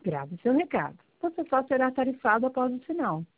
Grave seu recado. Você só será tarifado após o sinal.